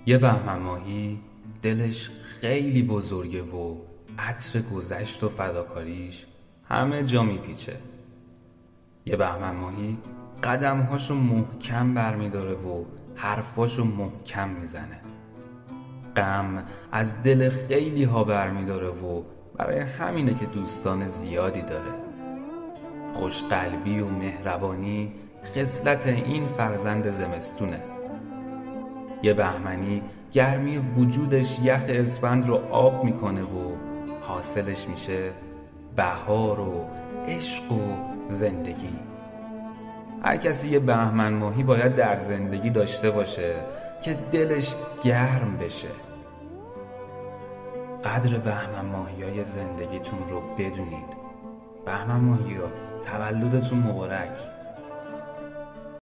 یه بهمن ماهی دلش خیلی بزرگه و عطر گذشت و فداکاریش همه جا میپیچه. یه بهمن ماهی قدمهاشو محکم برمیداره و حرفاشو محکم میزنه. غم از دل خیلی ها برمیداره و برای همینه که دوستان زیادی داره. خوشقلبی و مهربانی خصلت این فرزند زمستونه. یه بهمنی گرمی وجودش یخ اسفند رو آب میکنه و حاصلش میشه بهار و عشق و زندگی. هر کسی یه بهمن ماهی باید در زندگی داشته باشه که دلش گرم بشه. قدر بهمن ماهیای زندگیتون رو بدونید. بهمن ماهیا تولدتون مبارک.